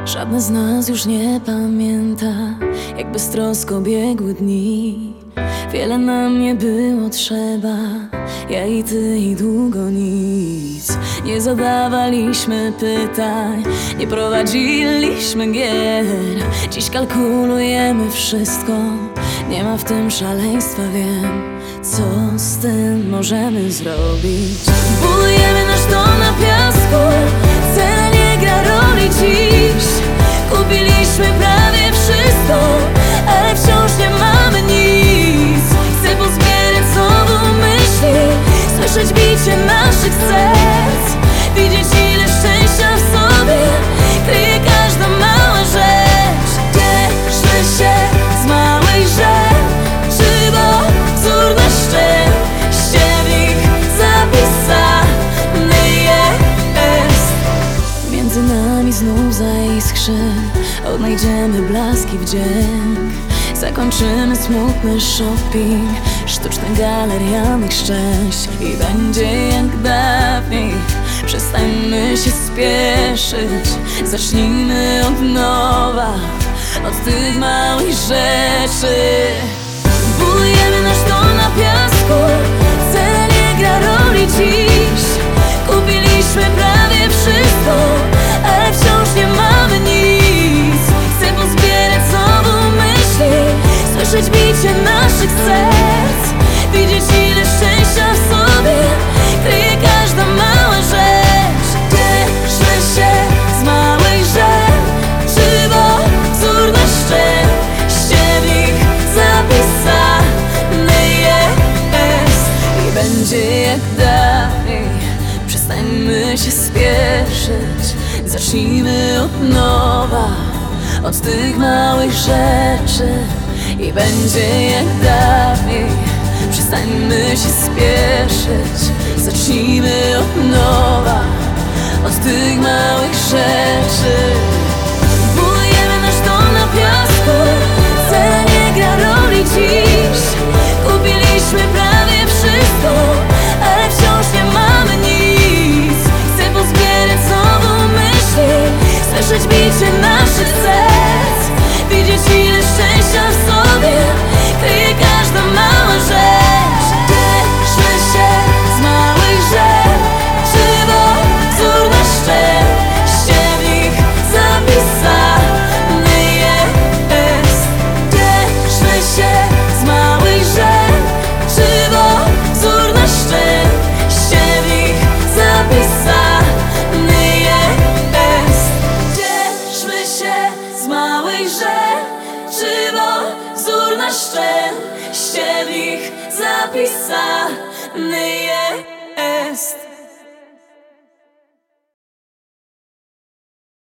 Żadne z nas już nie pamięta, jak beztrosko biegły dni. Wiele nam nie było trzeba, ja i ty i długo nic. Nie zadawaliśmy pytań, nie prowadziliśmy gier. Dziś kalkulujemy wszystko, nie ma w tym szaleństwa, wiem. Co z tym możemy zrobić? Budujemy nasz dom na piasku, cena nie gra roli dziś. Kupiliśmy prawie wszystko, ale wciąż nie mamy nic. Chcę pozbierać znowu myśli, słyszeć bicie naszych serc, widzieć ile szczęścia w sobie kryje każda mała rzecz. Cieszę się z małych rzeczy, bo wzór na szczęście w nich zapisany jest. Między nami znów zaiskrzy, odnajdziemy blaski wdzięk. Zakończymy smutny shopping, sztuczne galerianych szczęść. I będzie jak dawniej, przestańmy się spieszyć. Zacznijmy od nowa, od tych małych rzeczy. Budujemy nasz dom na piasku, cena nie gra roli dziś. Kupiliśmy prawie wszystko, ale wciąż nie mamy nic. Chcę pozbierać znowu myśli, słyszeć bicie naszych serc, widzieć ile szczęścia w sobie kryje każda mała rzecz. Cieszę się z małych rzeczy, bo wzór na szczęście w nich zapisany jest. I będzie jak dawniej, przestańmy się spieszyć. Zacznijmy od nowa, od tych małych rzeczy. I będzie jak dawniej, przestańmy się spieszyć. Zacznijmy od nowa, od tych małych rzeczy. Budujemy nasz dom na piasku, cena nie gra roli dziś. Kupiliśmy prawie wszystko, ale wciąż nie mamy nic. Chcę pozbierać znowu myśli, słyszeć bicie naszych serc, widzieć ile szczęścia w sobie kryje każda mała rzecz. Cieszę się z małych rzeczy, bo wzór na szczęście w nich zapisany jest. Cieszę się z małych rzeczy, bo wzór na szczęście w nich zapisany jest. Cieszmy się z małych rzeczy, bo wzór na szczęście w nich zapisany jest.